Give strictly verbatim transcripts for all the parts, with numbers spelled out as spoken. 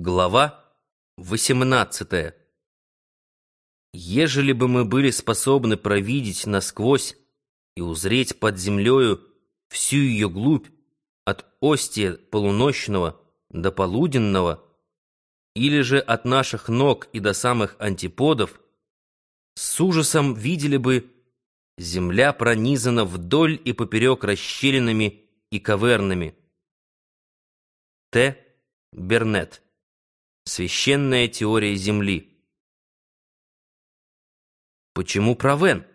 Глава восемнадцатая. Ежели бы мы были способны провидеть насквозь и узреть под землею всю ее глубь, от остия полуночного до полуденного, или же от наших ног и до самых антиподов, с ужасом видели бы: земля пронизана вдоль и поперек расщелинами и кавернами. Т. Бернетт. Священная теория Земли. Почему Провен?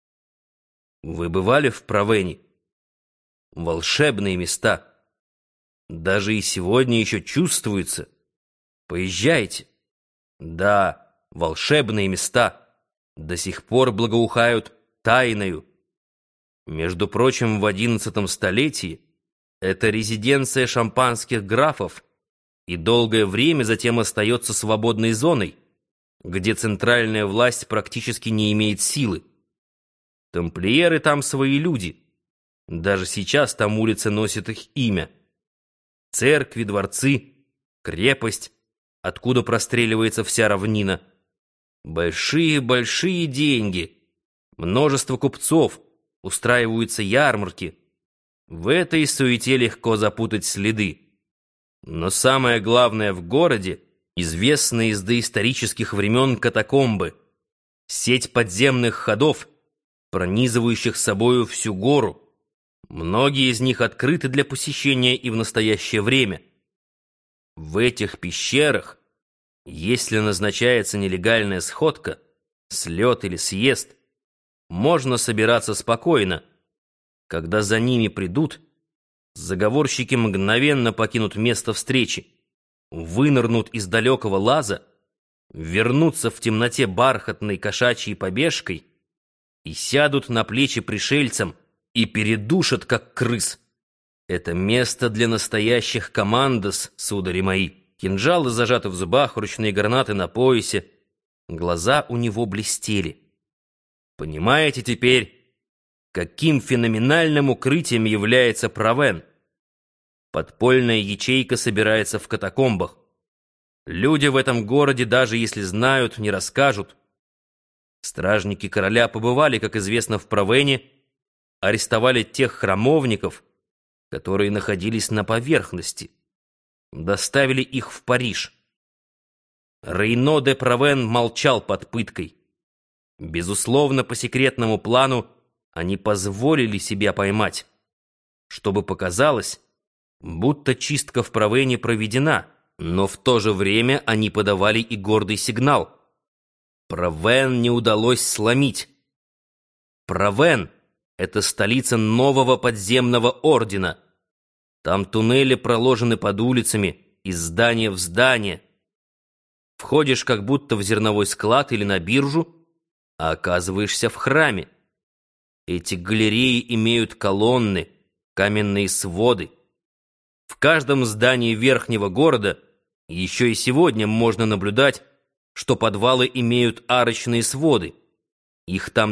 Вы бывали в Провене? Волшебные места. Даже и сегодня еще чувствуется. Поезжайте. Да, волшебные места. До сих пор благоухают тайною. Между прочим, в одиннадцатом столетии это резиденция шампанских графов, и долгое время затем остается свободной зоной, где центральная власть практически не имеет силы. Тамплиеры там свои люди. Даже сейчас там улицы носят их имя. Церкви, дворцы, крепость, откуда простреливается вся равнина. Большие-большие деньги. Множество купцов, устраиваются ярмарки. В этой суете легко запутать следы. Но самое главное в городе — известные из доисторических времен катакомбы, сеть подземных ходов, пронизывающих собою всю гору. Многие из них открыты для посещения и в настоящее время. В этих пещерах, если назначается нелегальная сходка, слет или съезд, можно собираться спокойно. Когда за ними придут, заговорщики мгновенно покинут место встречи, вынырнут из далекого лаза, вернутся в темноте бархатной кошачьей побежкой и сядут на плечи пришельцам и передушат, как крыс. Это место для настоящих командос, судари мои. Кинжалы зажаты в зубах, ручные гранаты на поясе. Глаза у него блестели. Понимаете теперь, каким феноменальным укрытием является Провен? Подпольная ячейка собирается в катакомбах. Люди в этом городе, даже если знают, не расскажут. Стражники короля побывали, как известно, в Провене, арестовали тех храмовников, которые находились на поверхности, доставили их в Париж. Рейно де Провен молчал под пыткой. Безусловно, по секретному плану они позволили себя поймать, чтобы показалось, будто чистка в Провене проведена, но в то же время они подавали и гордый сигнал. Провен не удалось сломить. Провен — это столица нового подземного ордена. Там туннели проложены под улицами, из здания в здание. Входишь как будто в зерновой склад или на биржу, а оказываешься в храме. Эти галереи имеют колонны, каменные своды. В каждом здании верхнего города еще и сегодня можно наблюдать, что подвалы имеют арочные своды. Их там